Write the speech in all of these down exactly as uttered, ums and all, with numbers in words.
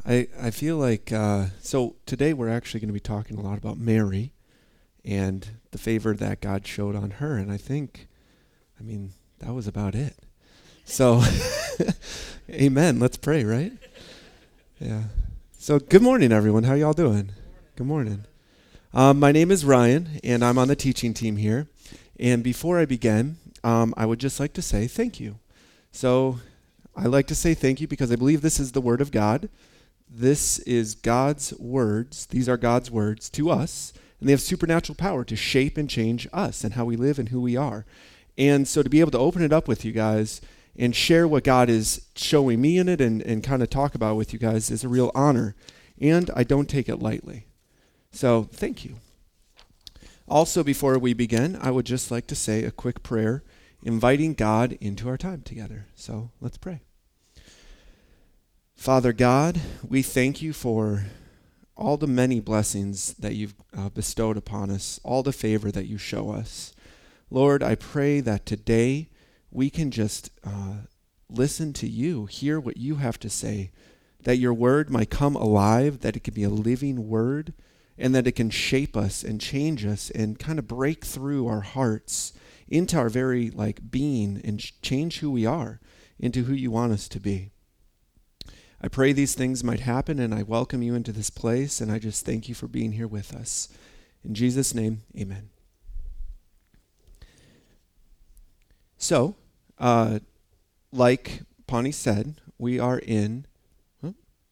I, I feel like, uh, so today we're actually going to be talking a lot about Mary and the favor that God showed on her. And I think, I mean, that was about it. So, amen. Let's pray, right? Yeah. So good morning, everyone. How y'all doing? Good morning. Um, my name is Ryan, and I'm on the teaching team here. And before I begin, um, I would just like to say thank you. So I like to say thank you because I believe this is the Word of God. This is God's words. These are God's words to us, and they have supernatural power to shape and change us and how we live and who we are. And so to be able to open it up with you guys and share what God is showing me in it and, and kind of talk about with you guys is a real honor, and I don't take it lightly. So thank you. Also, before we begin, I would just like to say a quick prayer, inviting God into our time together. So let's pray. Father God, we thank you for all the many blessings that you've uh, bestowed upon us, all the favor that you show us. Lord, I pray that today we can just uh, listen to you, hear what you have to say, that your word might come alive, that it can be a living word, and that it can shape us and change us and kind of break through our hearts into our very like being and ch- change who we are into who you want us to be. I pray these things might happen, and I welcome you into this place, and I just thank you for being here with us. In Jesus' name, amen. So, uh, like Pawnee said, we are in, huh?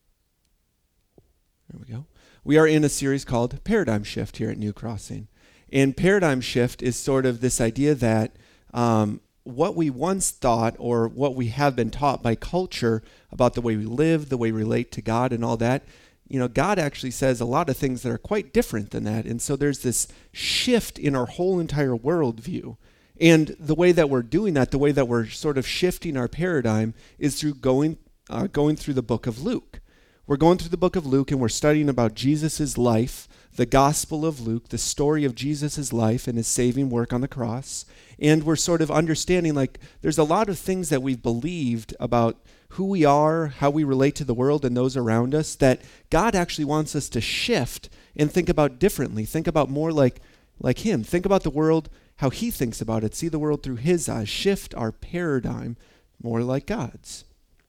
there we go. We are in a series called Paradigm Shift here at New Crossing. And Paradigm Shift is sort of this idea that um, what we once thought or what we have been taught by culture about the way we live, the way we relate to God and all that, you know, God actually says a lot of things that are quite different than that. And so there's this shift in our whole entire worldview. And the way that we're doing that, the way that we're sort of shifting our paradigm is through going uh, going through the book of Luke. We're going through the book of Luke, and we're studying about Jesus' life, the Gospel of Luke, the story of Jesus' life and his saving work on the cross. And we're sort of understanding, like, there's a lot of things that we've believed about who we are, how we relate to the world and those around us, that God actually wants us to shift and think about differently, think about more like, like him, think about the world how he thinks about it, see the world through his eyes, shift our paradigm more like God's.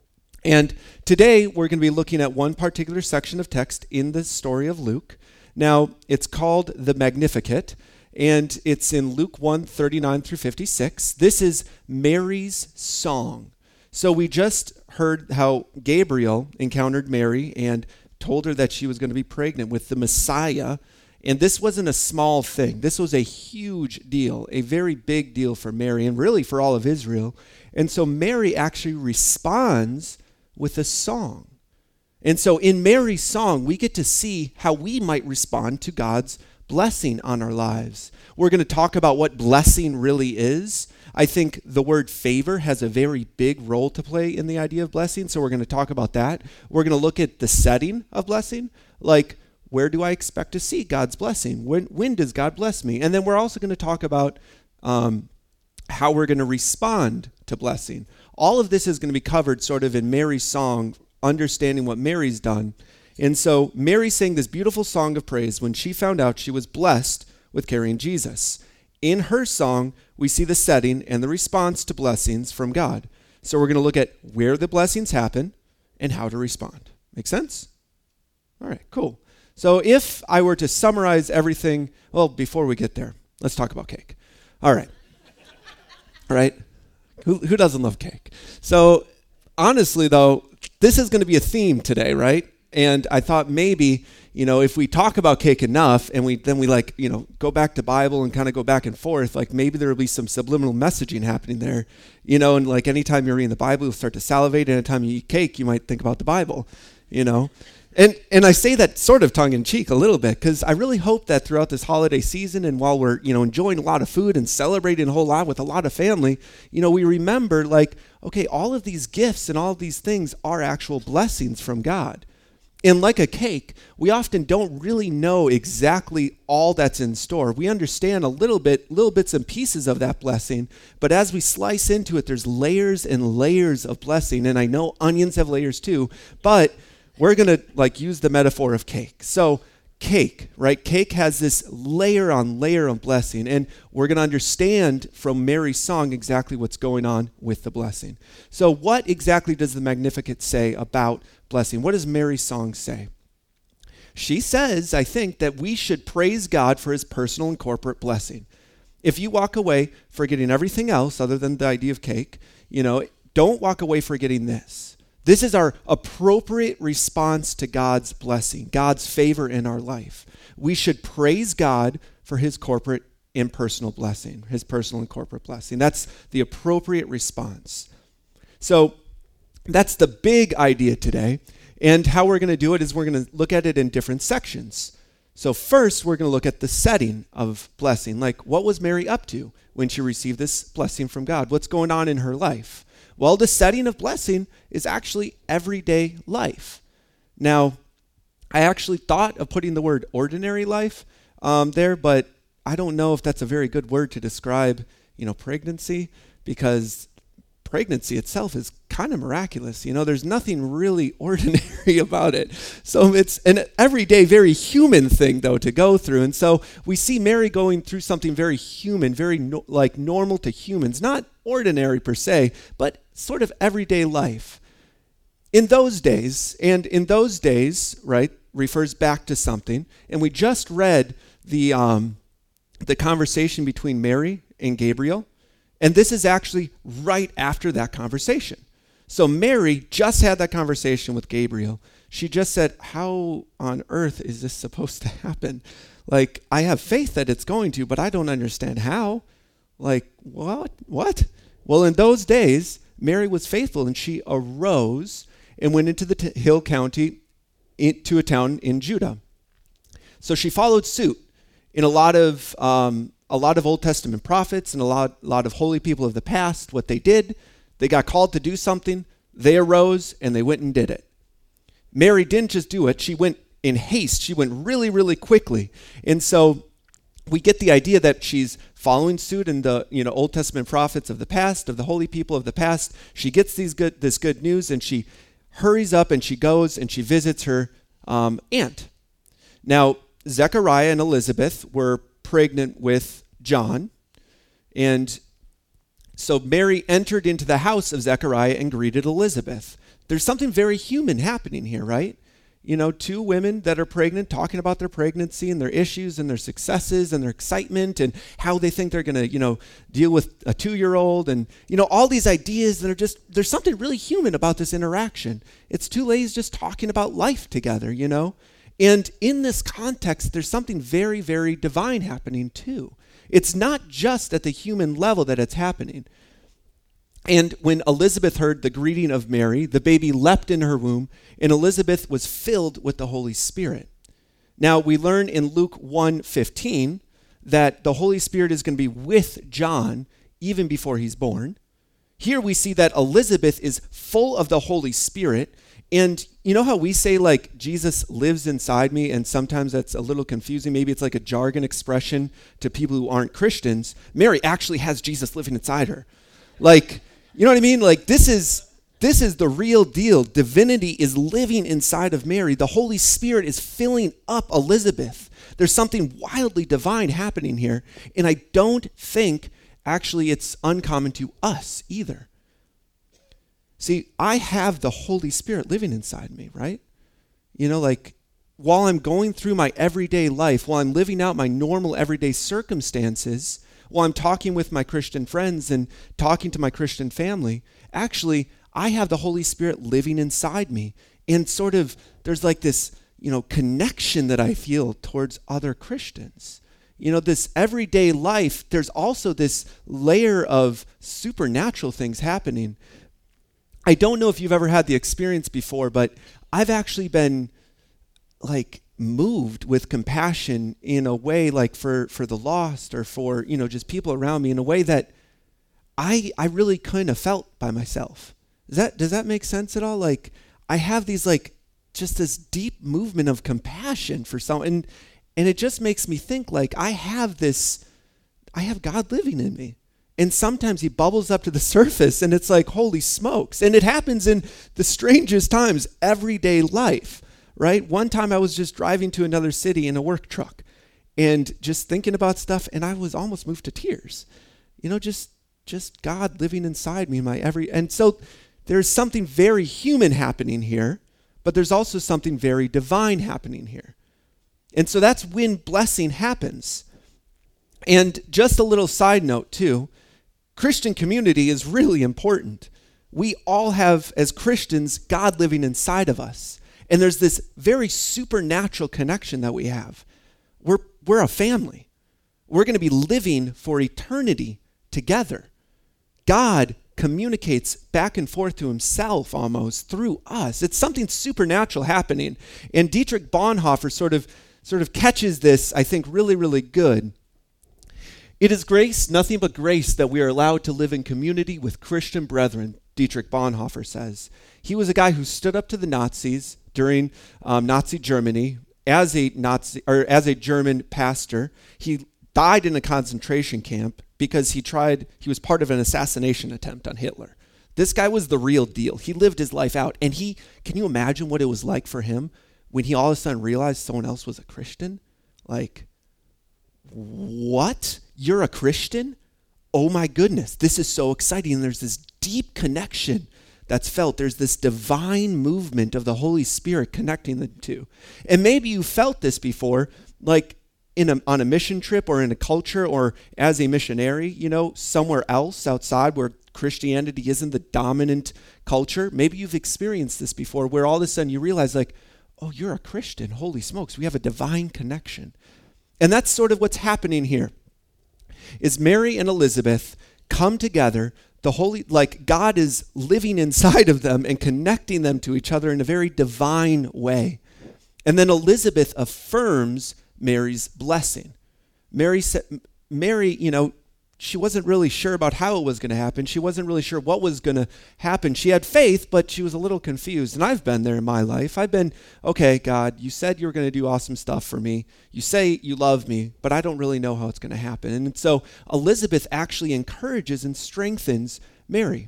And today we're going to be looking at one particular section of text in the story of Luke. Now, it's called the Magnificat, and it's in Luke one, thirty-nine through fifty-six. This is Mary's song. So we just heard how Gabriel encountered Mary and told her that she was going to be pregnant with the Messiah. And this wasn't a small thing. This was a huge deal, a very big deal for Mary and really for all of Israel. And so Mary actually responds with a song. And so in Mary's song, we get to see how we might respond to God's blessing on our lives. We're going to talk about what blessing really is. I think the word favor has a very big role to play in the idea of blessing, so we're going to talk about that. We're going to look at the setting of blessing, like where do I expect to see God's blessing? When when does God bless me? And then we're also going to talk about um, how we're going to respond to blessing. All of this is going to be covered sort of in Mary's song, understanding what Mary's done. And so Mary sang this beautiful song of praise when she found out she was blessed with carrying Jesus. In her song, we see the setting and the response to blessings from God. So we're going to look at where the blessings happen and how to respond. Make sense? All right, cool. So if I were to summarize everything, well, before we get there, let's talk about cake. All right. All right. Who, who doesn't love cake? So honestly, though, this is going to be a theme today, right? And I thought maybe, you know, if we talk about cake enough and we then we like, you know, go back to Bible and kind of go back and forth, like maybe there will be some subliminal messaging happening there, you know, and like anytime you're reading the Bible, you'll start to salivate. Anytime you eat cake, you might think about the Bible, you know. And and I say that sort of tongue-in-cheek a little bit because I really hope that throughout this holiday season and while we're, you know, enjoying a lot of food and celebrating a whole lot with a lot of family, you know, we remember like, okay, all of these gifts and all of these things are actual blessings from God. And like a cake, we often don't really know exactly all that's in store. We understand a little bit, little bits and pieces of that blessing, but as we slice into it, there's layers and layers of blessing. And I know onions have layers too, but we're going to like use the metaphor of cake. So cake, right? Cake has this layer on layer of blessing, and we're going to understand from Mary's song exactly what's going on with the blessing. So what exactly does the Magnificat say about blessing? What does Mary's song say? She says, I think, that we should praise God for his personal and corporate blessing. If you walk away forgetting everything else other than the idea of cake, you know, don't walk away forgetting this. This is our appropriate response to God's blessing, God's favor in our life. We should praise God for his corporate and personal blessing, his personal and corporate blessing. That's the appropriate response. So that's the big idea today. And how we're going to do it is we're going to look at it in different sections. So first, we're going to look at the setting of blessing. Like, what was Mary up to when she received this blessing from God? What's going on in her life? Well, the setting of blessing is actually everyday life. Now, I actually thought of putting the word ordinary life um, there, but I don't know if that's a very good word to describe, you know, pregnancy, because pregnancy itself is kind of miraculous. You know, there's nothing really ordinary about it. So it's an everyday, very human thing, though, to go through. And so we see Mary going through something very human, very no, like normal to humans, not ordinary per se, but sort of everyday life. In those days, and in those days, right, refers back to something. And we just read the um, the conversation between Mary and Gabriel. And this is actually right after that conversation. So Mary just had that conversation with Gabriel. She just said, how on earth is this supposed to happen? Like, I have faith that it's going to, but I don't understand how. Like, what? What? Well, in those days, Mary was faithful, and she arose and went into the t- hill country into a town in Judah. So she followed suit in a lot of um, a lot of Old Testament prophets and a lot, lot of holy people of the past. What they did, they got called to do something, they arose, and they went and did it. Mary didn't just do it. She went in haste. She went really, really quickly. And so we get the idea that she's following suit in the, you know, Old Testament prophets of the past, of the holy people of the past. She gets these good, this good news, and she hurries up, and she goes, and she visits her um, aunt. Now, Zechariah and Elizabeth were pregnant with John, and so Mary entered into the house of Zechariah and greeted Elizabeth. There's something very human happening here, right? You know, two women that are pregnant talking about their pregnancy and their issues and their successes and their excitement and how they think they're going to, you know, deal with a two-year-old and, you know, all these ideas that are just, there's something really human about this interaction. It's two ladies just talking about life together, you know? And in this context, there's something very, very divine happening too. It's not just at the human level that it's happening. And when Elizabeth heard the greeting of Mary, the baby leapt in her womb, and Elizabeth was filled with the Holy Spirit. Now, we learn in Luke one fifteen that the Holy Spirit is going to be with John even before he's born. Here we see that Elizabeth is full of the Holy Spirit. And you know how we say, like, Jesus lives inside me, and sometimes that's a little confusing. Maybe it's like a jargon expression to people who aren't Christians. Mary actually has Jesus living inside her. Like, you know what I mean? Like, this is this is the real deal. Divinity is living inside of Mary. The Holy Spirit is filling up Elizabeth. There's something wildly divine happening here, and I don't think, actually, it's uncommon to us either. See, I have the Holy Spirit living inside me, right? You know, like, while I'm going through my everyday life, while I'm living out my normal everyday circumstances, while I'm talking with my Christian friends and talking to my Christian family, actually, I have the Holy Spirit living inside me. And sort of, there's like this, you know, connection that I feel towards other Christians. You know, this everyday life, there's also this layer of supernatural things happening. I don't know if you've ever had the experience before, but I've actually been like moved with compassion in a way, like for, for the lost or for, you know, just people around me in a way that I I really couldn't have felt by myself. Does that does that make sense at all? Like, I have these like just this deep movement of compassion for someone, and and it just makes me think like I have this, I have God living in me. And sometimes he bubbles up to the surface and it's like, holy smokes. And it happens in the strangest times, everyday life, right? One time I was just driving to another city in a work truck and just thinking about stuff, and I was almost moved to tears. You know, just just God living inside me in my every, and so there's something very human happening here, but there's also something very divine happening here. And so that's when blessing happens. And just a little side note too, Christian community is really important. We all have, as Christians, God living inside of us. And there's this very supernatural connection that we have. We're, we're a family. We're going to be living for eternity together. God communicates back and forth to himself almost through us. It's something supernatural happening. And Dietrich Bonhoeffer sort of, sort of catches this, I think, really, really good. It is grace, nothing but grace, that we are allowed to live in community with Christian brethren, Dietrich Bonhoeffer says. He was a guy who stood up to the Nazis during um, Nazi Germany as a Nazi or as a German pastor. He died in a concentration camp because he tried, he was part of an assassination attempt on Hitler. This guy was the real deal. He lived his life out. And he, can you imagine what it was like for him when he all of a sudden realized someone else was a Christian? Like, what? You're a Christian? Oh my goodness, this is so exciting. And there's this deep connection that's felt. There's this divine movement of the Holy Spirit connecting the two. And maybe you felt this before, like in a, on a mission trip or in a culture or as a missionary, you know, somewhere else outside where Christianity isn't the dominant culture. Maybe you've experienced this before where all of a sudden you realize like, oh, you're a Christian. Holy smokes, we have a divine connection. And that's sort of what's happening here. Is Mary and Elizabeth come together, the holy, like God is living inside of them and connecting them to each other in a very divine way. And then Elizabeth affirms Mary's blessing. Mary said, Mary, you know, she wasn't really sure about how it was going to happen. She wasn't really sure what was going to happen. She had faith, but she was a little confused. And I've been there in my life. I've been, okay, God, you said you were going to do awesome stuff for me. You say you love me, but I don't really know how it's going to happen. And so Elizabeth actually encourages and strengthens Mary.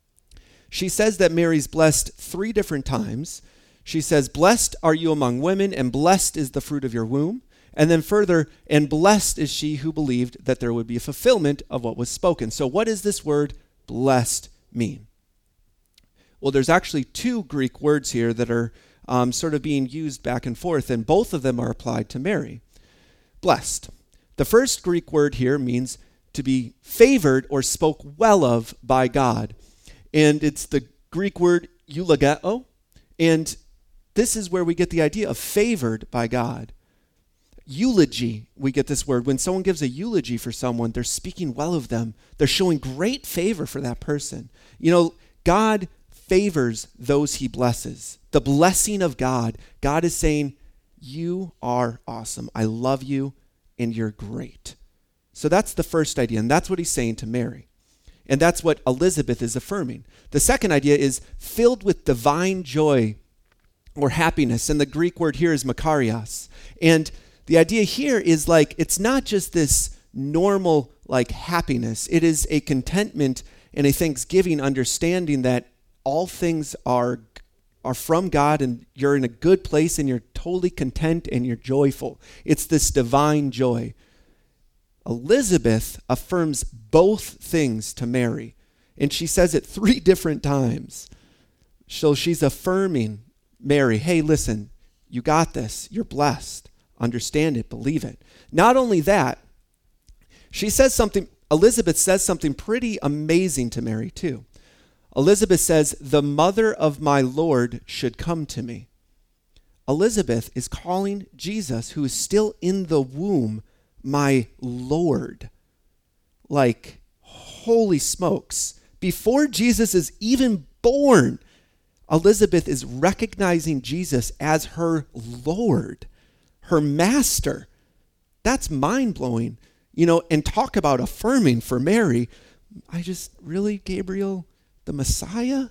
She says that Mary's blessed three different times. She says, blessed are you among women, and blessed is the fruit of your womb. And then further, and blessed is she who believed that there would be a fulfillment of what was spoken. So what does this word blessed mean? Well, there's actually two Greek words here that are um, sort of being used back and forth, and both of them are applied to Mary. Blessed. The first Greek word here means to be favored or spoke well of by God. And it's the Greek word eulogeo, and this is where we get the idea of favored by God. Eulogy, we get this word. When someone gives a eulogy for someone, they're speaking well of them. They're showing great favor for that person. You know, God favors those he blesses. The blessing of God, God is saying, you are awesome. I love you, and you're great. So that's the first idea, and that's what he's saying to Mary. And that's what Elizabeth is affirming. The second idea is filled with divine joy or happiness, and the Greek word here is makarios. And the idea here is like, it's not just this normal like happiness. It is a contentment and a thanksgiving understanding that all things are, are from God and you're in a good place and you're totally content and you're joyful. It's this divine joy. Elizabeth affirms both things to Mary, and she says it three different times. So she's affirming Mary, hey, listen, you got this. You're blessed. Understand it, believe it. Not only that, she says something, Elizabeth says something pretty amazing to Mary too. Elizabeth says, the mother of my Lord should come to me. Elizabeth is calling Jesus, who is still in the womb, my Lord. Like, holy smokes. Before Jesus is even born, Elizabeth is recognizing Jesus as her Lord, her master. That's mind-blowing. You know, and talk about affirming for Mary. I just, really, Gabriel, the Messiah?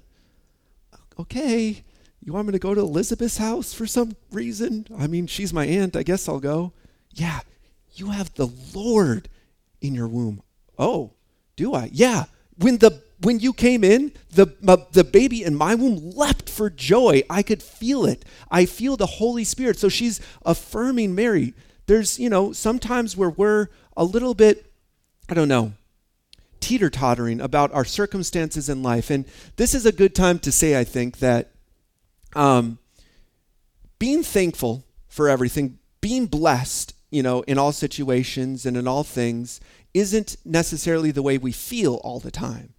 Okay, you want me to go to Elizabeth's house for some reason? I mean, she's my aunt. I guess I'll go. Yeah, you have the Lord in your womb. Oh, Do I? Yeah. When the when you came in, the uh, the baby in my womb leapt for joy. I could feel it. I feel the Holy Spirit. So she's affirming Mary. There's, you know, sometimes where we're a little bit, I don't know, teeter-tottering about our circumstances in life. And this is a good time to say, I think, that um, being thankful for everything, being blessed, you know, in all situations and in all things, isn't necessarily the way we feel all the time.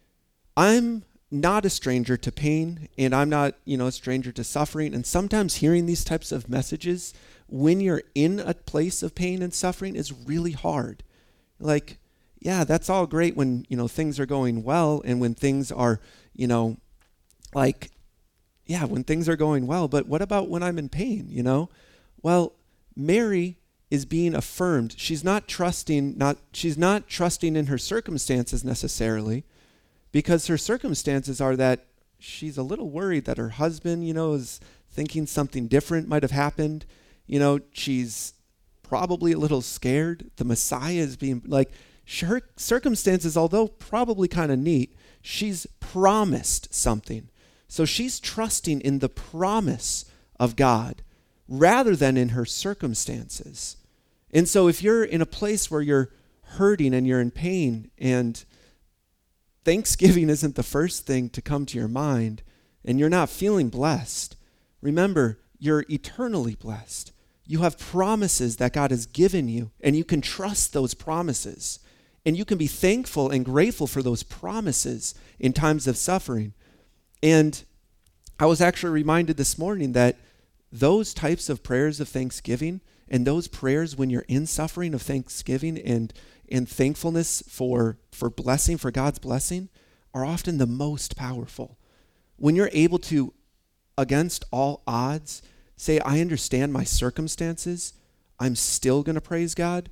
I'm not a stranger to pain, and I'm not, you know, a stranger to suffering. And sometimes hearing these types of messages when you're in a place of pain and suffering is really hard. Like, yeah, that's all great when, you know, things are going well and when things are, you know, like, yeah, when things are going well. But what about when I'm in pain, you know? Well, Mary is being affirmed. She's not trusting, not she's not trusting in her circumstances necessarily, because her circumstances are that she's a little worried that her husband, you know, is thinking something different might have happened. You know, she's probably a little scared. The Messiah is being, like, her circumstances, although probably kind of neat, she's promised something. So she's trusting in the promise of God rather than in her circumstances. And so if you're in a place where you're hurting and you're in pain and Thanksgiving isn't the first thing to come to your mind and you're not feeling blessed, remember, you're eternally blessed. You have promises that God has given you, and you can trust those promises. And you can be thankful and grateful for those promises in times of suffering. And I was actually reminded this morning that those types of prayers of thanksgiving and those prayers when you're in suffering of thanksgiving and, and thankfulness for, for blessing, for God's blessing, are often the most powerful. When you're able to, against all odds, say, I understand my circumstances, I'm still going to praise God,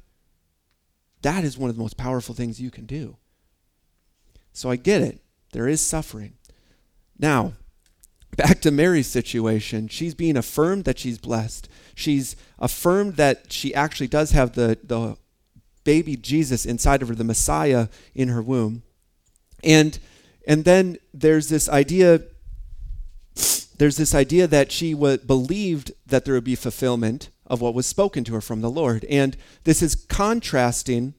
that is one of the most powerful things you can do. So I get it. There is suffering. Now, back to Mary's situation. She's being affirmed that she's blessed. She's affirmed that she actually does have the, the baby Jesus inside of her, the Messiah in her womb. And, and then there's this idea... There's this idea that she w- believed that there would be fulfillment of what was spoken to her from the Lord. And this is contrasting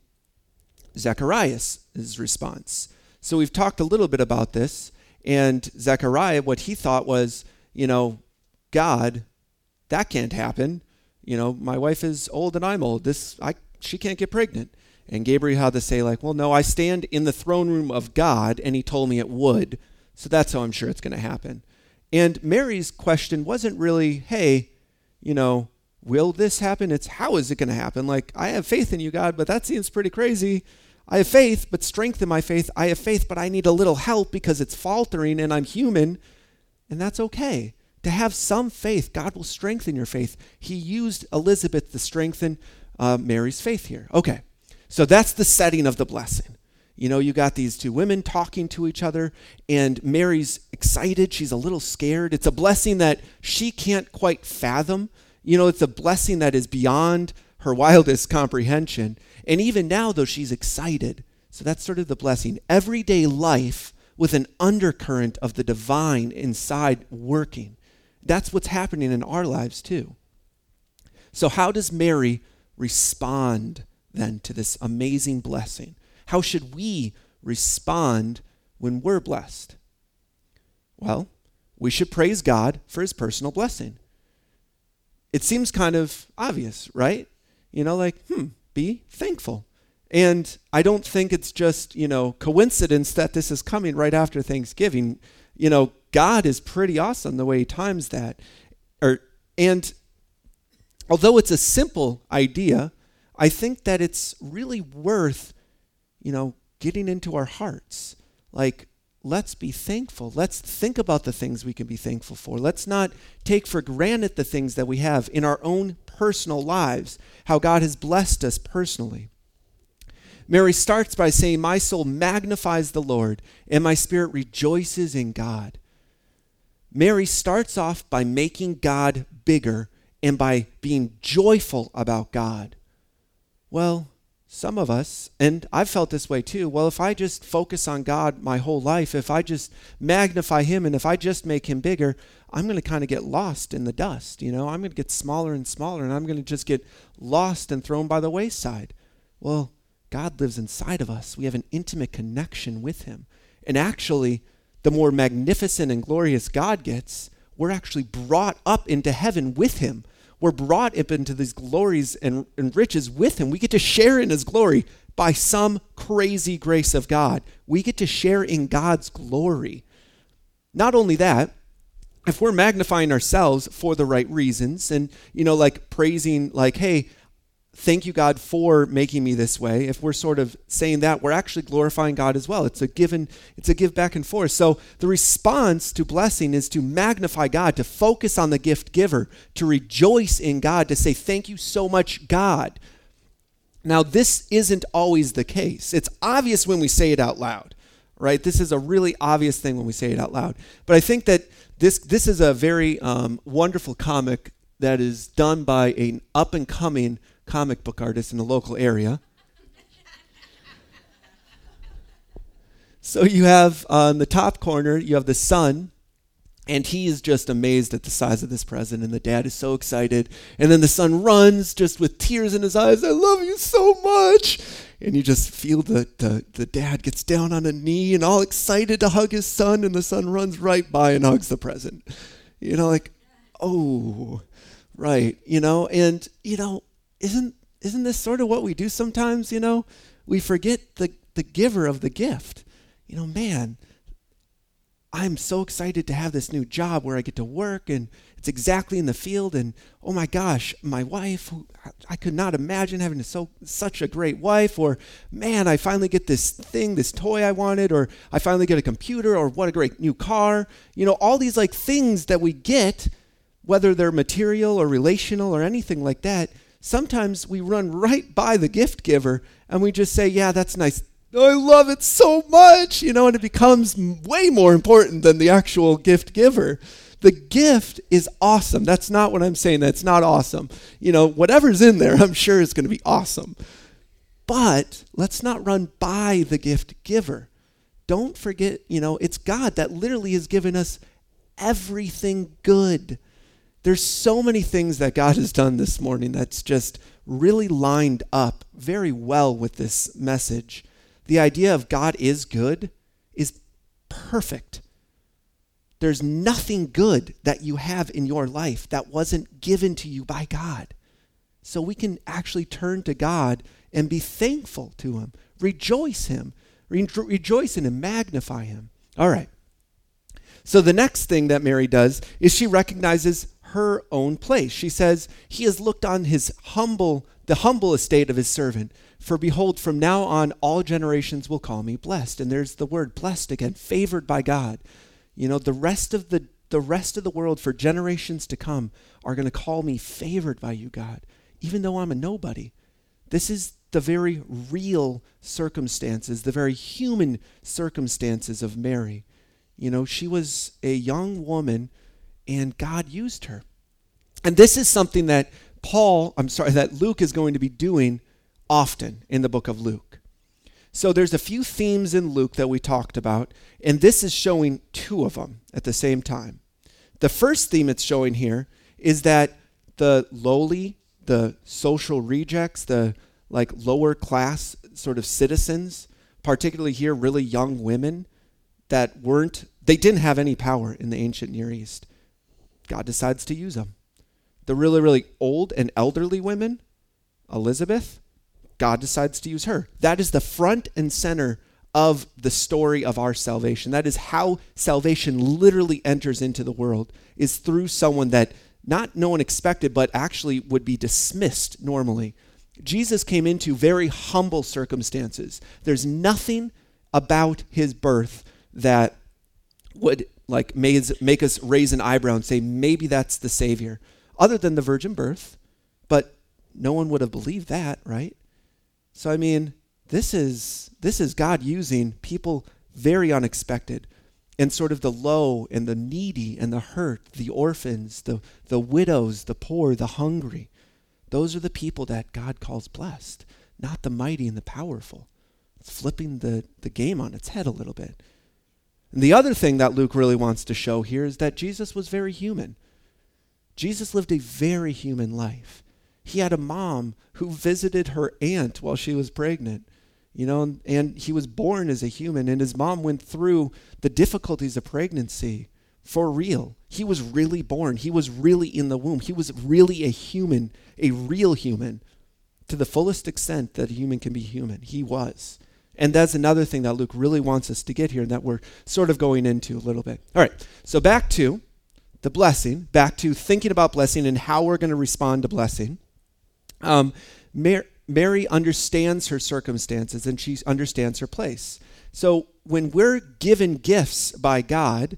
Zechariah's response. So we've talked a little bit about this. And Zechariah, what he thought was, you know, God, that can't happen. You know, my wife is old and I'm old. This, I, she can't get pregnant. And Gabriel had to say, like, well, no, I stand in the throne room of God, and he told me it would. So that's how I'm sure it's going to happen. And Mary's question wasn't really, hey, you know, will this happen? It's how is it going to happen? Like, I have faith in you, God, but that seems pretty crazy. I have faith, but strengthen my faith. I have faith, but I need a little help because it's faltering and I'm human. And that's okay. To have some faith, God will strengthen your faith. He used Elizabeth to strengthen uh, Mary's faith here. Okay, so that's the setting of the blessing. You know, you got these two women talking to each other, and Mary's excited. She's a little scared. It's a blessing that she can't quite fathom. You know, it's a blessing that is beyond her wildest comprehension. And even now, though, she's excited. So that's sort of the blessing. Everyday life with an undercurrent of the divine inside working. That's what's happening in our lives, too. So how does Mary respond, then, to this amazing blessing? How should we respond when we're blessed? Well, we should praise God for his personal blessing. It seems kind of obvious, right? You know, like, hmm, be thankful. And I don't think it's just, you know, coincidence that this is coming right after Thanksgiving. You know, God is pretty awesome the way he times that. Or, and although it's a simple idea, I think that it's really worth you know, getting into our hearts. Like, let's be thankful. Let's think about the things we can be thankful for. Let's not take for granted the things that we have in our own personal lives, how God has blessed us personally. Mary starts by saying, my soul magnifies the Lord, and my spirit rejoices in God. Mary starts off by making God bigger and by being joyful about God. Well, some of us, and I've felt this way too, well, if I just focus on God my whole life, if I just magnify him and if I just make him bigger, I'm going to kind of get lost in the dust. You know, I'm going to get smaller and smaller, and I'm going to just get lost and thrown by the wayside. Well, God lives inside of us. We have an intimate connection with him. And actually, the more magnificent and glorious God gets, we're actually brought up into heaven with him. We're brought up into these glories and, and riches with him. We get to share in his glory by some crazy grace of God. We get to share in God's glory. Not only that, if we're magnifying ourselves for the right reasons and, you know, like praising, like, hey, thank you, God, for making me this way. If we're sort of saying that, we're actually glorifying God as well. It's a given, it's a give back and forth. So the response to blessing is to magnify God, to focus on the gift giver, to rejoice in God, to say, thank you so much, God. Now, this isn't always the case. It's obvious when we say it out loud, right? This is a really obvious thing when we say it out loud. But I think that this, this is a very um, wonderful comic that is done by an up-and-coming comic book artist in the local area. So you have on the top corner, you have the son, and he is just amazed at the size of this present, and the dad is so excited. And then the son runs just with tears in his eyes, I love you so much. And you just feel the, the, the dad gets down on a knee and all excited to hug his son, and the son runs right by and hugs the present. You know, like, oh, right, you know, and, you know, Isn't isn't this sort of what we do sometimes, you know? We forget the, the giver of the gift. You know, man, I'm so excited to have this new job where I get to work and it's exactly in the field, and oh my gosh, my wife, who I could not imagine having a so such a great wife, or man, I finally get this thing, this toy I wanted, or I finally get a computer, or what a great new car. You know, all these like things that we get, whether they're material or relational or anything like that, sometimes we run right by the gift giver and we just say, yeah, that's nice. I love it so much, you know, and it becomes way more important than the actual gift giver. The gift is awesome. That's not what I'm saying. That's not awesome. You know, whatever's in there, I'm sure is going to be awesome. But let's not run by the gift giver. Don't forget, you know, it's God that literally has given us everything good. There's so many things that God has done this morning that's just really lined up very well with this message. The idea of God is good is perfect. There's nothing good that you have in your life that wasn't given to you by God. So we can actually turn to God and be thankful to him, rejoice him, re- rejoice in him, magnify him. All right. So the next thing that Mary does is she recognizes her own place. She says, he has looked on his humble, the humble estate of his servant. For behold, from now on, all generations will call me blessed. And there's the word blessed again, favored by God. You know, the rest of the, the rest of the world for generations to come are going to call me favored by you, God, even though I'm a nobody. This is the very real circumstances, the very human circumstances of Mary. You know, she was a young woman and God used her. And this is something that Paul, I'm sorry, that Luke is going to be doing often in the book of Luke. So there's a few themes in Luke that we talked about, and this is showing two of them at the same time. The first theme it's showing here is that the lowly, the social rejects, the like lower class sort of citizens, particularly here really young women that weren't, they didn't have any power in the ancient Near East. God decides to use them. The really, really old and elderly women, Elizabeth, God decides to use her. That is the front and center of the story of our salvation. That is how salvation literally enters into the world, is through someone that not no one expected, but actually would be dismissed normally. Jesus came into very humble circumstances. There's nothing about his birth that would like make us raise an eyebrow and say, maybe that's the Savior, other than the virgin birth. But no one would have believed that, right? So, I mean, this is this is God using people very unexpected, and sort of the low and the needy and the hurt, the orphans, the, the widows, the poor, the hungry. Those are the people that God calls blessed. not the mighty and the powerful. It's flipping the, the game on its head a little bit. And the other thing that Luke really wants to show here is that Jesus was very human. Jesus lived a very human life. He had a mom who visited her aunt while she was pregnant, you know, and he was born as a human, and his mom went through the difficulties of pregnancy for real. He was really born. He was really in the womb. He was really a human, a real human, to the fullest extent that a human can be human. He was. And that's another thing that Luke really wants us to get here that we're sort of going into a little bit. All right, so back to the blessing, back to thinking about blessing and how we're going to respond to blessing. Um, Mary, Mary understands her circumstances and she understands her place. So when we're given gifts by God,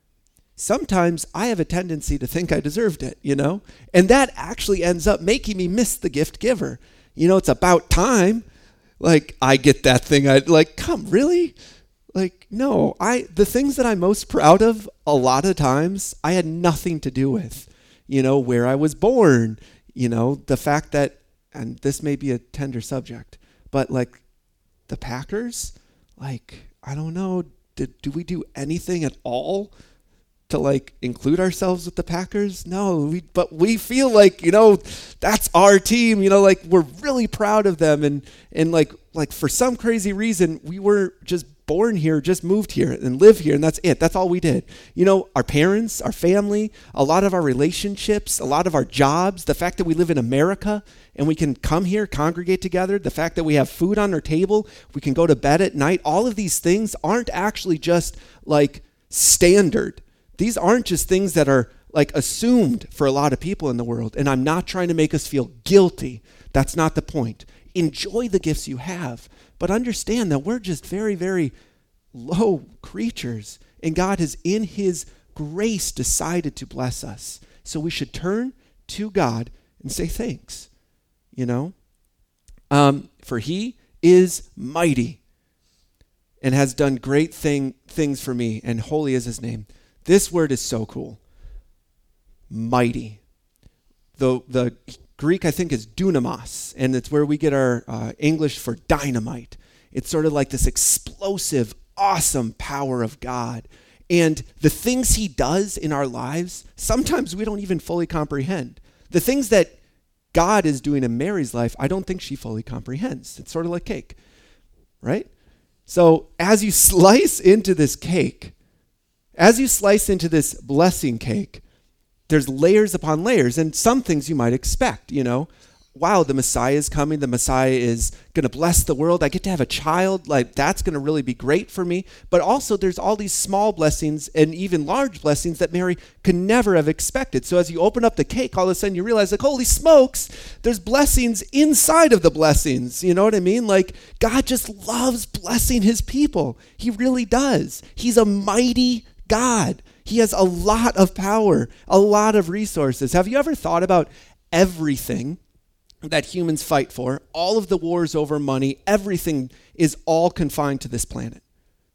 sometimes I have a tendency to think I deserved it, you know? And that actually ends up making me miss the gift giver. You know, it's about time. Like, I get that thing. I like, come, really? Like, no, I, the things that I'm most proud of a lot of times, I had nothing to do with, you know, where I was born, you know, the fact that, and this may be a tender subject, but like the Packers, like, I don't know, did, do we do anything at all to like include ourselves with the Packers? No, we, but we feel like, you know, that's our team, you know, like we're really proud of them. And, and like, like for some crazy reason, we were just born here, just moved here and live here. And that's it. That's all we did. You know, our parents, our family, a lot of our relationships, a lot of our jobs, the fact that we live in America and we can come here, congregate together, the fact that we have food on our table, we can go to bed at night. All of these things aren't actually just like standard. These aren't just things that are like assumed for a lot of people in the world. And I'm not trying to make us feel guilty. That's not the point. Enjoy the gifts you have, but understand that we're just very, very low creatures. And God has, in his grace, decided to bless us. So we should turn to God and say thanks, you know, um, for he is mighty and has done great thing, things for me, and holy is his name. This word is so cool. Mighty. The, the Greek, I think, is dunamos, and it's where we get our uh, English for dynamite. It's sort of like this explosive, awesome power of God. And the things he does in our lives, sometimes we don't even fully comprehend. The things that God is doing in Mary's life, I don't think she fully comprehends. It's sort of like cake, right? So as you slice into this cake, As you slice into this blessing cake, there's layers upon layers, and some things you might expect, you know. Wow, the Messiah is coming. The Messiah is going to bless the world. I get to have a child. Like, that's going to really be great for me. But also there's all these small blessings and even large blessings that Mary could never have expected. So as you open up the cake, all of a sudden you realize, like, holy smokes, there's blessings inside of the blessings. You know what I mean? Like, God just loves blessing his people. He really does. He's a mighty God. He has a lot of power, a lot of resources. Have you ever thought about everything that humans fight for, all of the wars over money, everything is all confined to this planet?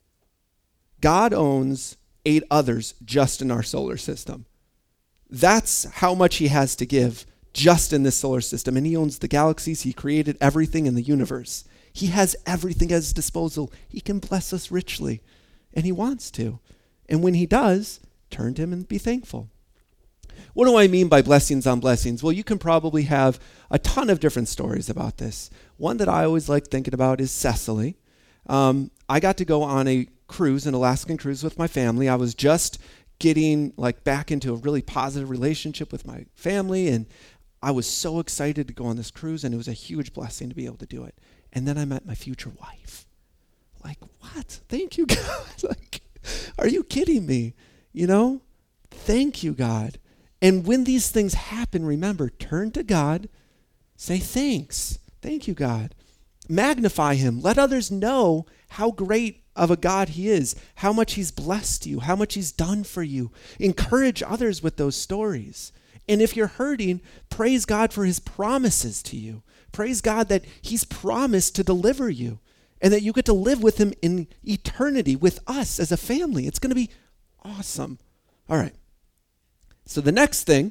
God owns eight others just in our solar system. That's how much he has to give just in this solar system. And he owns the galaxies. He created everything in the universe. He has everything at his disposal. He can bless us richly, and he wants to. And when he does, turn to him and be thankful. What do I mean by blessings on blessings? Well, you can probably have a ton of different stories about this. One that I always like thinking about is Cecily. Um, I got to go on a cruise, an Alaskan cruise with my family. I was just getting like back into a really positive relationship with my family, and I was so excited to go on this cruise, and it was a huge blessing to be able to do it. And then I met my future wife. Like, what? Thank you, God. Like, are you kidding me? You know, thank you, God. And when these things happen, remember, turn to God, say thanks. Thank you, God. Magnify him. Let others know how great of a God he is, how much he's blessed you, how much he's done for you. Encourage others with those stories. And if you're hurting, praise God for his promises to you. Praise God that he's promised to deliver you, and that you get to live with him in eternity with us as a family. It's going to be awesome. All right. So the next thing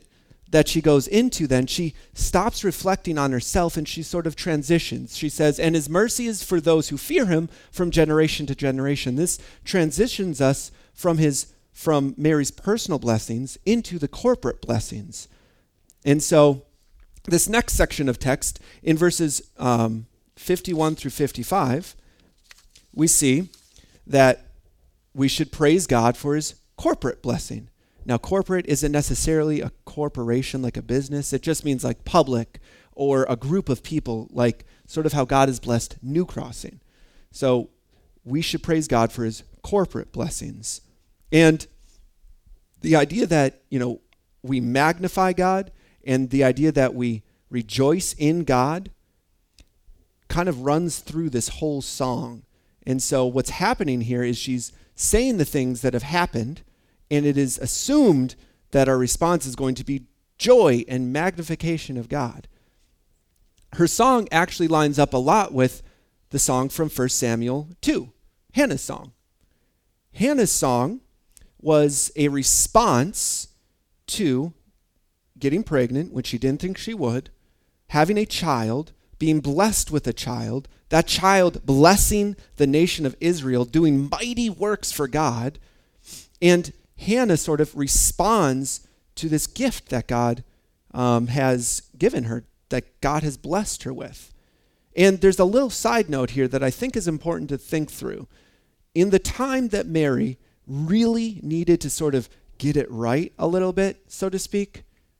that she goes into then, she stops reflecting on herself and she sort of transitions. She says, and his mercy is for those who fear him from generation to generation. This transitions us from his from Mary's personal blessings into the corporate blessings. And so this next section of text in verses um, fifty-one through fifty-five, we see that we should praise God for his corporate blessing. Now, corporate isn't necessarily a corporation like a business. It just means like public or a group of people, like sort of how God has blessed New Crossing. So we should praise God for his corporate blessings. And the idea that, you know, we magnify God and the idea that we rejoice in God kind of runs through this whole song. And so what's happening here is she's saying the things that have happened, and it is assumed that our response is going to be joy and magnification of God. Her song actually lines up a lot with the song from First Samuel two, Hannah's song. Hannah's song was a response to getting pregnant when she didn't think she would, having a child, being blessed with a child, that child blessing the nation of Israel, doing mighty works for God, and Hannah sort of responds to this gift that God um, has given her, that God has blessed her with. And there's a little side note here that I think is important to think through. In the time that Mary really needed to sort of get it right a little bit, so to speak,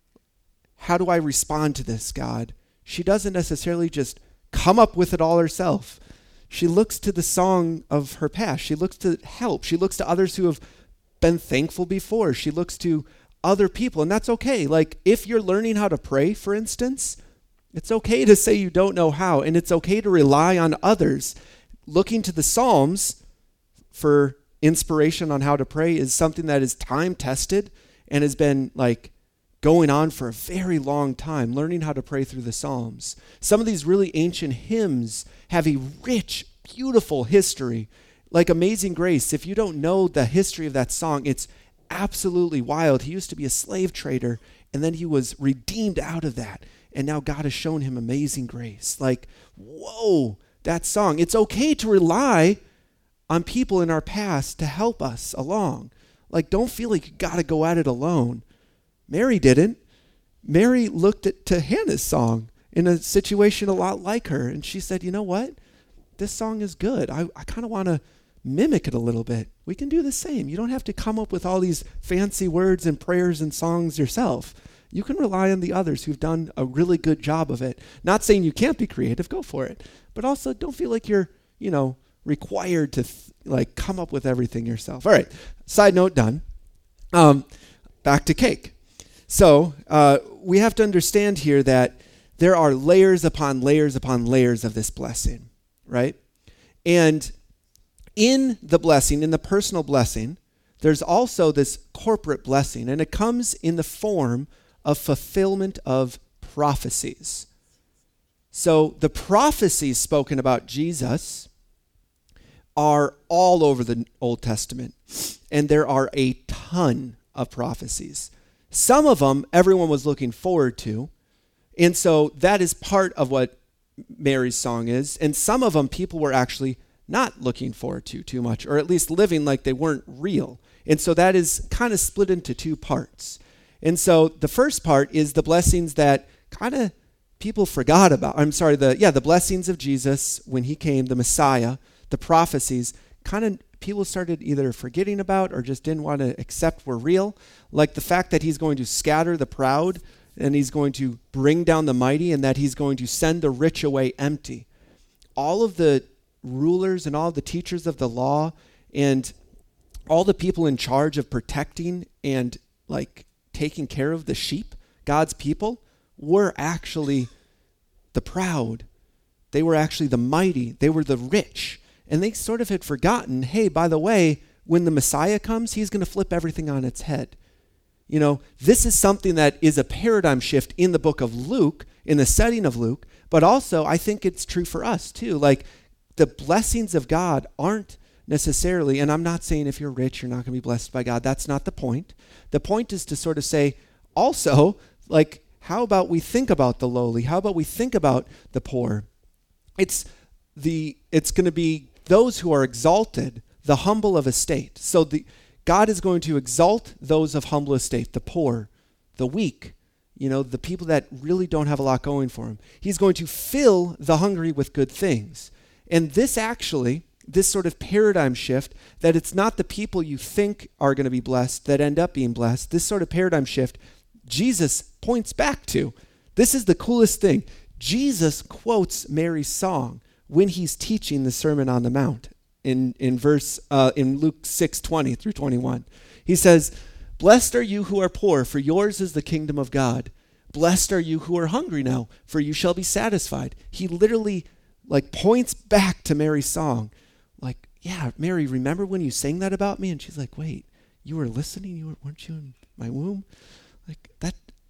how do I respond to this, God? She doesn't necessarily just come up with it all herself. She looks to the song of her past. She looks to help. She looks to others who have been thankful before. She looks to other people, and that's okay. Like if you're learning how to pray, for instance, it's okay to say you don't know how, and it's okay to rely on others. Looking to the Psalms for inspiration on how to pray is something that is time tested and has been like going on for a very long time, learning how to pray through the Psalms. Some of these really ancient hymns have a rich, beautiful history. Like Amazing Grace, if you don't know the history of that song, it's absolutely wild. He used to be a slave trader, and then he was redeemed out of that. And now God has shown him amazing grace. Like, whoa, that song. It's okay to rely on people in our past to help us along. Like, don't feel like you got to go at it alone. Mary didn't. Mary looked at to Hannah's song in a situation a lot like her, and she said, you know what? This song is good. I, I kind of want to mimic it a little bit. We can do the same. You don't have to come up with all these fancy words and prayers and songs yourself. You can rely on the others who've done a really good job of it. Not saying you can't be creative, go for it. But also don't feel like you're, you know, required to th- like come up with everything yourself. All right, side note done. Um, back to cake. So uh, we have to understand here that there are layers upon layers upon layers of this blessing, right? And in the blessing, in the personal blessing, there's also this corporate blessing, and it comes in the form of fulfillment of prophecies. So the prophecies spoken about Jesus are all over the Old Testament, and there are a ton of prophecies. Some of them everyone was looking forward to, and so that is part of what Mary's song is, and some of them people were actually not looking forward to too much, or at least living like they weren't real. And so that is kind of split into two parts. And so the first part is the blessings that kind of people forgot about. I'm sorry, the yeah, the blessings of Jesus when he came, the Messiah, the prophecies, kind of people started either forgetting about or just didn't want to accept were real. Like the fact that he's going to scatter the proud and he's going to bring down the mighty and that he's going to send the rich away empty. All of the rulers and all the teachers of the law and all the people in charge of protecting and like taking care of the sheep, God's people, were actually the proud. They were actually the mighty. They were the rich. And they sort of had forgotten, hey, by the way, when the Messiah comes, he's going to flip everything on its head. You know, this is something that is a paradigm shift in the book of Luke, in the setting of Luke, but also I think it's true for us too. Like, the blessings of God aren't necessarily, and I'm not saying if you're rich, you're not going to be blessed by God. That's not the point. The point is to sort of say, also, Like, how about we think about the lowly? How about we think about the poor? It's the it's going to be those who are exalted, the humble of estate. So the God is going to exalt those of humble estate, the poor, the weak, you know, the people that really don't have a lot going for them. He's going to fill the hungry with good things. And this actually, this sort of paradigm shift, that it's not the people you think are going to be blessed that end up being blessed, this sort of paradigm shift, Jesus points back to. This is the coolest thing. Jesus quotes Mary's song when he's teaching the Sermon on the Mount in, in verse uh, in Luke six twenty through twenty-one. He says, "Blessed are you who are poor, for yours is the kingdom of God. Blessed are you who are hungry now, for you shall be satisfied." He literally like points back to Mary's song. Like, yeah, Mary, remember when you sang that about me? And she's like, wait, you were listening? You were, weren't you in my womb? Like that,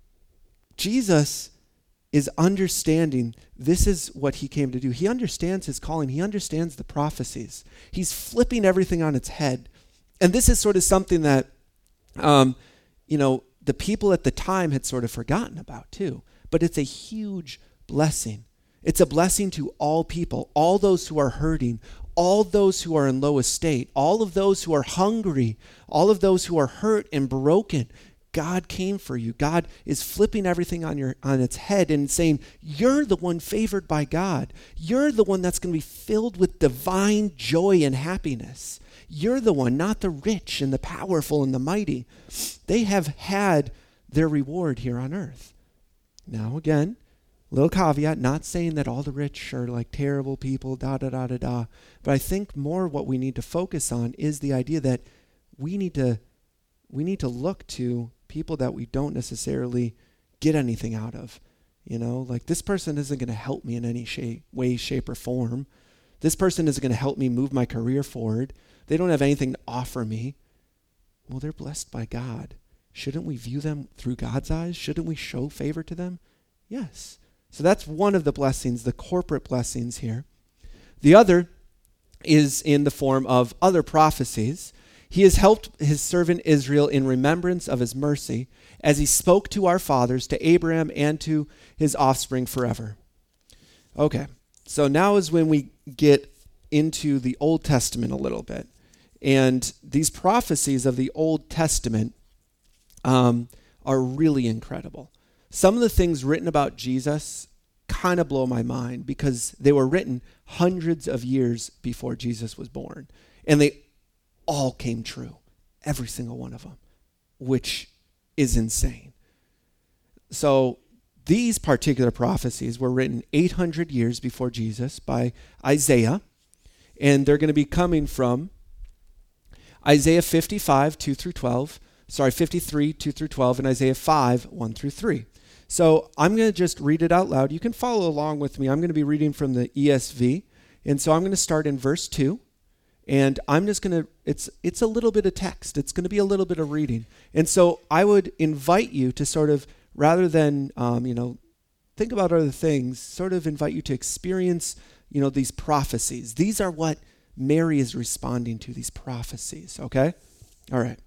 Jesus is understanding this is what he came to do. He understands his calling. He understands the prophecies. He's flipping everything on its head. And this is sort of something that, um, you know, the people at the time had sort of forgotten about too. But it's a huge blessing. It's a blessing to all people, all those who are hurting, all those who are in low estate, all of those who are hungry, all of those who are hurt and broken. God came for you. God is flipping everything on your on its head and saying, you're the one favored by God. You're the one that's going to be filled with divine joy and happiness. You're the one, not the rich and the powerful and the mighty. They have had their reward here on earth. Now, again, little caveat, not saying that all the rich are like terrible people, da, da, da, da, da. But I think more what we need to focus on is the idea that we need to we need to look to people that we don't necessarily get anything out of. You know, like this person isn't going to help me in any shape, way, shape, or form. This person isn't going to help me move my career forward. They don't have anything to offer me. Well, they're blessed by God. Shouldn't we view them through God's eyes? Shouldn't we show favor to them? Yes. So that's one of the blessings, the corporate blessings here. The other is in the form of other prophecies. He has helped his servant Israel in remembrance of his mercy, as he spoke to our fathers, to Abraham, and to his offspring forever. Okay, so now is when we get into the Old Testament a little bit. And these prophecies of the Old Testament um, are really incredible. Some of the things written about Jesus kind of blow my mind because they were written hundreds of years before Jesus was born. And they all came true, every single one of them, which is insane. So these particular prophecies were written eight hundred years before Jesus by Isaiah, and they're going to be coming from Isaiah fifty-five, two through twelve, sorry, fifty-three, two through twelve, and Isaiah five, one through three. So I'm going to just read it out loud. You can follow along with me. I'm going to be reading from the E S V, and so I'm going to start in verse two. And I'm just going to, it's it's a little bit of text. It's going to be a little bit of reading. And so I would invite you to sort of, rather than, um, you know, think about other things, sort of invite you to experience, you know, these prophecies. These are what Mary is responding to, these prophecies, okay? All right.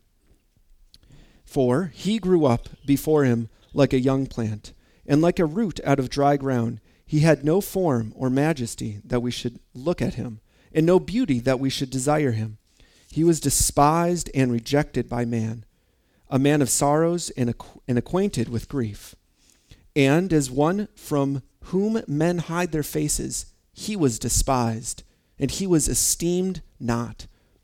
For he grew up before him like a young plant, and like a root out of dry ground. He had no form or majesty that we should look at him, and no beauty that we should desire him. He was despised and rejected by man, a man of sorrows and, acqu- and acquainted with grief. And as one from whom men hide their faces, he was despised, and he was esteemed not.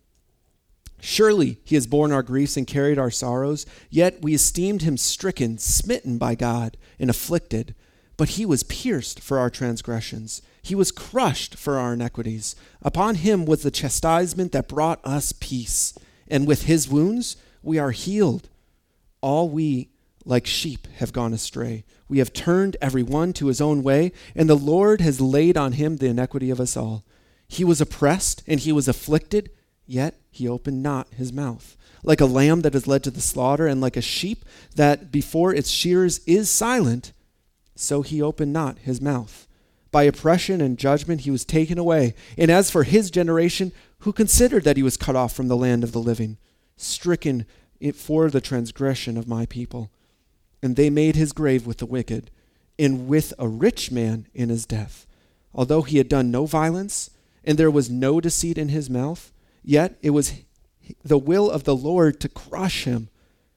Surely he has borne our griefs and carried our sorrows, yet we esteemed him stricken, smitten by God, and afflicted. But he was pierced for our transgressions. He was crushed for our iniquities. Upon him was the chastisement that brought us peace. And with his wounds we are healed. All we, like sheep, have gone astray. We have turned every one to his own way, and the Lord has laid on him the iniquity of us all. He was oppressed, and he was afflicted, yet he opened not his mouth. Like a lamb that is led to the slaughter, and like a sheep that before its shearers is silent, so he opened not his mouth. By oppression and judgment he was taken away. And as for his generation, who considered that he was cut off from the land of the living, stricken for the transgression of my people. And they made his grave with the wicked, and with a rich man in his death. Although he had done no violence, and there was no deceit in his mouth, yet it was the will of the Lord to crush him.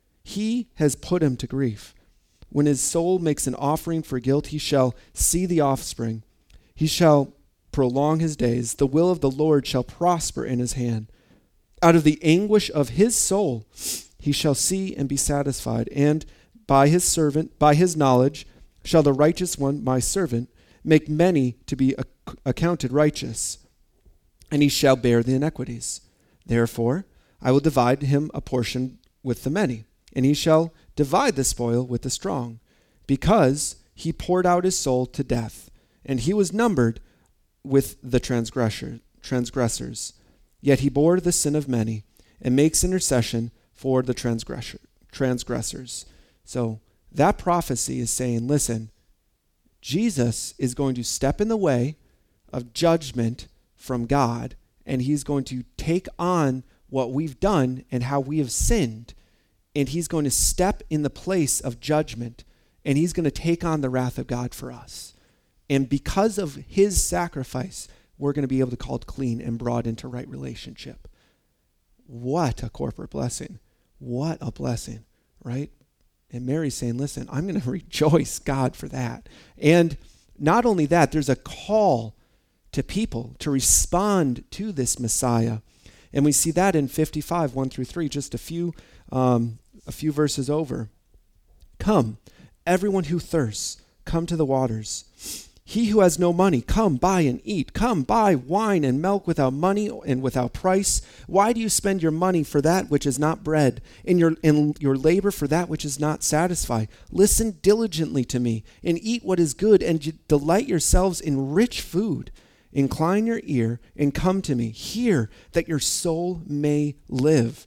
He has put him to grief. When his soul makes an offering for guilt, he shall see the offspring. He shall prolong his days. The will of the Lord shall prosper in his hand. Out of the anguish of his soul, he shall see and be satisfied. And by his servant, by his knowledge, shall the righteous one, my servant, make many to be ac- accounted righteous. And he shall bear the iniquities. Therefore, I will divide him a portion with the many, and he shall divide the spoil with the strong, because he poured out his soul to death, and he was numbered with the transgressor, transgressors. Yet he bore the sin of many, and makes intercession for the transgressor, transgressors. So that prophecy is saying, listen, Jesus is going to step in the way of judgment from God, and he's going to take on what we've done and how we have sinned, and he's going to step in the place of judgment, and he's going to take on the wrath of God for us. And because of his sacrifice, we're going to be able to be called clean and brought into right relationship. What a corporate blessing. What a blessing, right? And Mary's saying, listen, I'm going to rejoice God for that. And not only that, there's a call to people to respond to this Messiah. And we see that in fifty-five, one through three, just a few, um, a few verses over. Come, everyone who thirsts, come to the waters. He who has no money, come buy and eat. Come buy wine and milk without money and without price. Why do you spend your money for that which is not bread, and your, and your labor for that which is not satisfied? Listen diligently to me, and eat what is good, and delight yourselves in rich food. Incline your ear and come to me. Hear that your soul may live.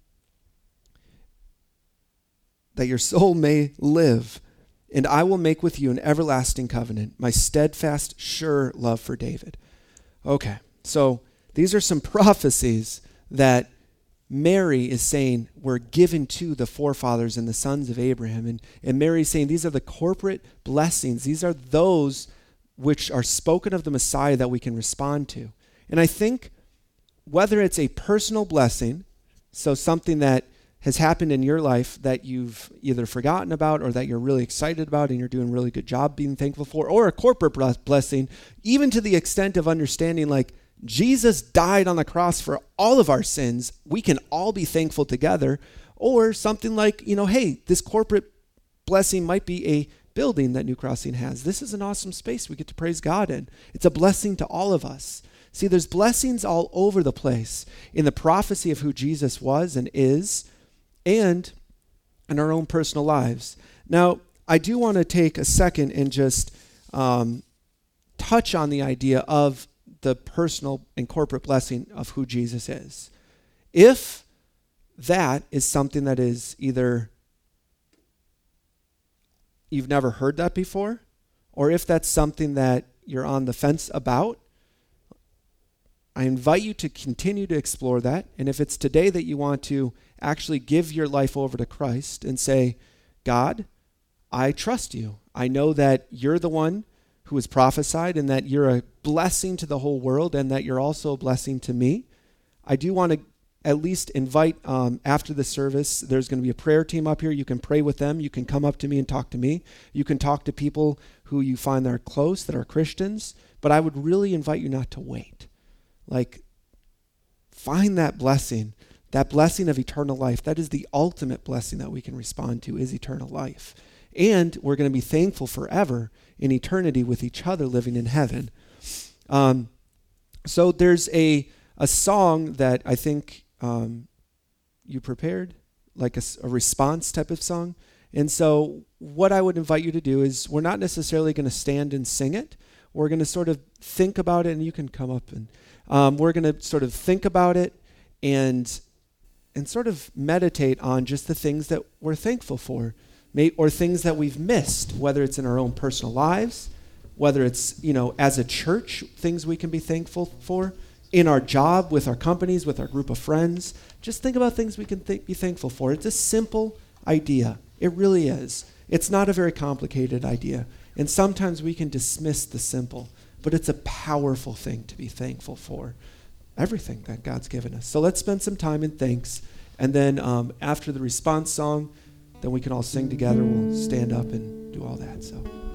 That your soul may live. And I will make with you an everlasting covenant, my steadfast, sure love for David. Okay, so these are some prophecies that Mary is saying were given to the forefathers and the sons of Abraham. And, and Mary is saying these are the corporate blessings. These are those which are spoken of the Messiah that we can respond to. And I think whether it's a personal blessing, so something that has happened in your life that you've either forgotten about or that you're really excited about and you're doing a really good job being thankful for, or a corporate blessing, even to the extent of understanding like Jesus died on the cross for all of our sins, we can all be thankful together, or something like, you know, hey, this corporate blessing might be a building that New Crossing has. This is an awesome space we get to praise God in. It's a blessing to all of us. See, there's blessings all over the place in the prophecy of who Jesus was and is, and in our own personal lives. Now, I do want to take a second and just um, touch on the idea of the personal and corporate blessing of who Jesus is. If that is something that is either you've never heard that before, or if that's something that you're on the fence about, I invite you to continue to explore that. And if it's today that you want to actually give your life over to Christ and say, God, I trust you. I know that you're the one who has prophesied and that you're a blessing to the whole world and that you're also a blessing to me. I do want to at least invite, um, after the service, there's going to be a prayer team up here. You can pray with them. You can come up to me and talk to me. You can talk to people who you find that are close, that are Christians. But I would really invite you not to wait. Like, find that blessing, that blessing of eternal life. That is the ultimate blessing that we can respond to, is eternal life. And we're going to be thankful forever in eternity with each other living in heaven. Um, so there's a a song that I think um, you prepared, like a, a response type of song. And so what I would invite you to do is, we're not necessarily going to stand and sing it. We're going to sort of think about it, and you can come up and um, we're going to sort of think about it and and sort of meditate on just the things that we're thankful for, may, or things that we've missed, whether it's in our own personal lives, whether it's, you know, as a church, things we can be thankful for, in our job, with our companies, with our group of friends. Just think about things we can th- be thankful for. It's a simple idea. It really is. It's not a very complicated idea. And sometimes we can dismiss the simple, but it's a powerful thing to be thankful for. Everything that God's given us. So let's spend some time in thanks. And then um, after the response song, then we can all sing together. We'll stand up and do all that. So.